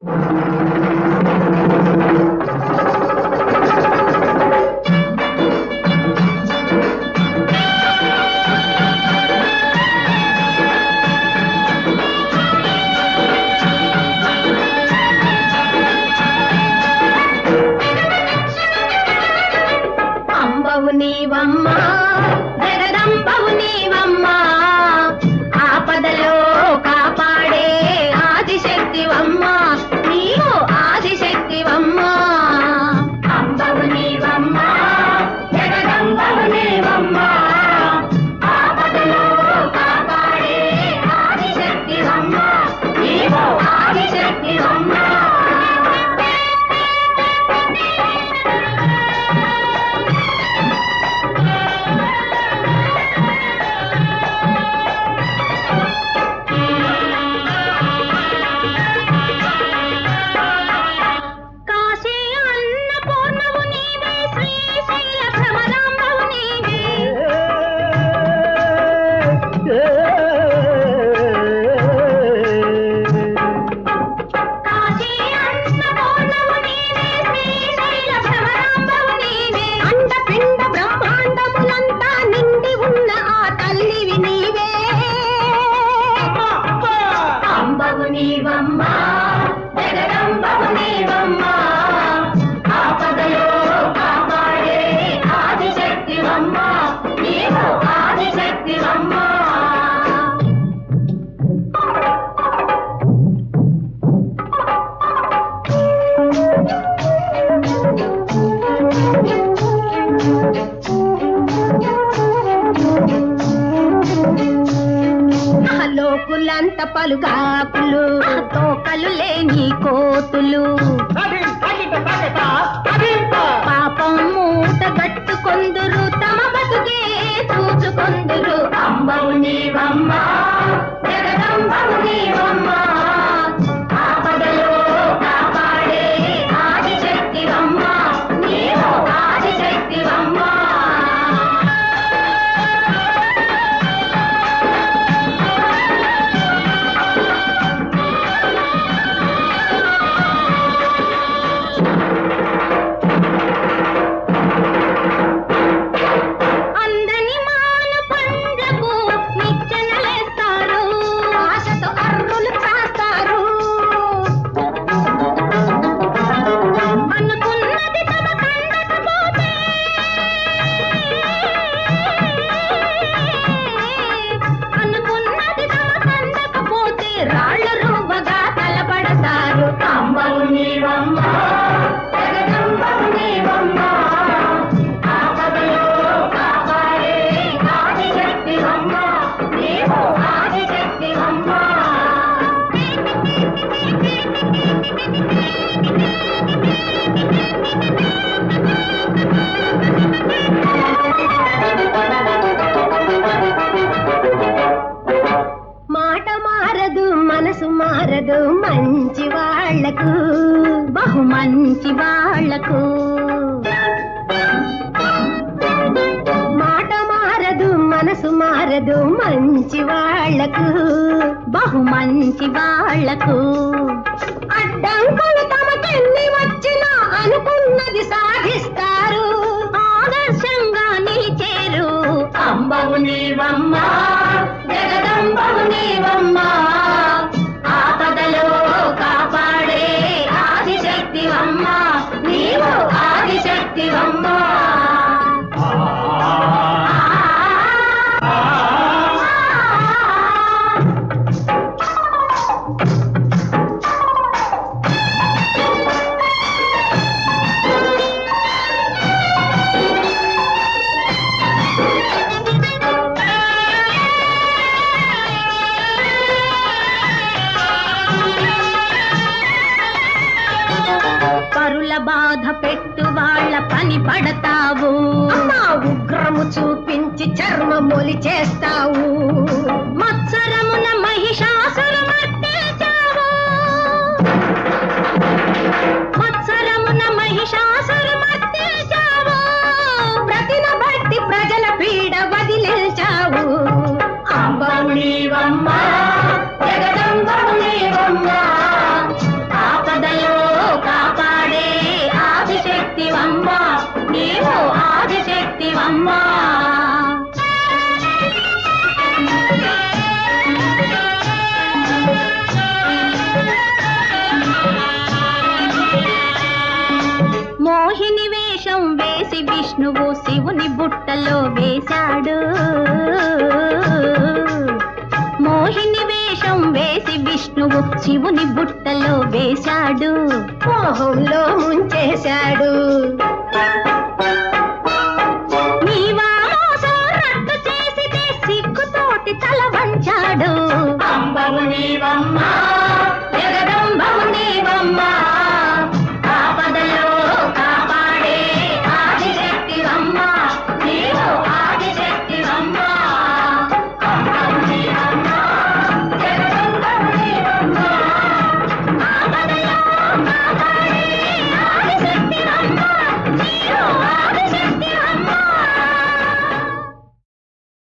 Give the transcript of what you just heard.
నీవమ్మా జగదంబవు నీవమ్మా ఆపదలో కాపాడే ఆదిశక్తివమ్మా నీవు ఆదిశక్తివమ్మా అంబవు నీవమ్మా జగదంబవు నీవమ్మా ఆపదలో కాపాడే ఆదిశక్తివమ్మా నీవు ఆదిశక్తివమ్మా నీవమ్మా జగదంబవు నీవమ్మా ఆపదలో కాపాడే ఆదిశక్తివమ్మా నీవు ఆదిశక్తివమ్మా లోకులంత పలుగాకులు తోకలు లేని కోతులు పాపం మూట గట్టుకొందురు తమ బతుకే చూచుకొందురు అంబవు నీవమ్మా జగదంబవు నీవమ్మా ఆపదలో కాపాడే ఆదిశక్తివమ్మా నీవు ఆదిశక్తివమ్మా అంబవు నీవమ్మా జగదంబవు నీవమ్మా ఆపదలో కాపాడే ఆదిశక్తివమ్మా నీవు ఆదిశక్తివమ్మా మాట మారదు మనసు మారదు మంచి వాళ్లకు బహు మంచి వాళ్లకు మాట మారదు మనసు మారదు మంచి వాళ్లకు బహు మంచి వాళ్లకు అడ్డంకులు తమకెన్ని వచ్చినా అనుకున్నది సాధిస్తారు ఆదర్శంగా నిలిచేరు అంబవు నీవమ్మా జగదంబవు నీవమ్మా ఆపదలో కాపాడే ఆదిశక్తివమ్మా నీవు ఆదిశక్తివమ్మా పరుల బాధ పెట్టు వాళ్ళ పని పడతావు ఉగ్రము చూపించి చర్మమొలి చేస్తావు మత్సరమున మహిషాసురు మర్దించావు మత్సరమున మహిషాసురు మర్దించావు ప్రతిన బట్టి ప్రజల పీడ వదిలించావు అంబవు నీవమ్మా జగదంబవు నీవమ్మా ఆపద చేశాడు. మోహిని వేషం వేసి విష్ణువు శివుని బుట్టలో వేశాడు. మోహంలో ముంచేశాడు. నీవా మోసం రద్దు చేసితే సిగ్గుతోటి తల వంచాడు. అంబరు నీవమ్మా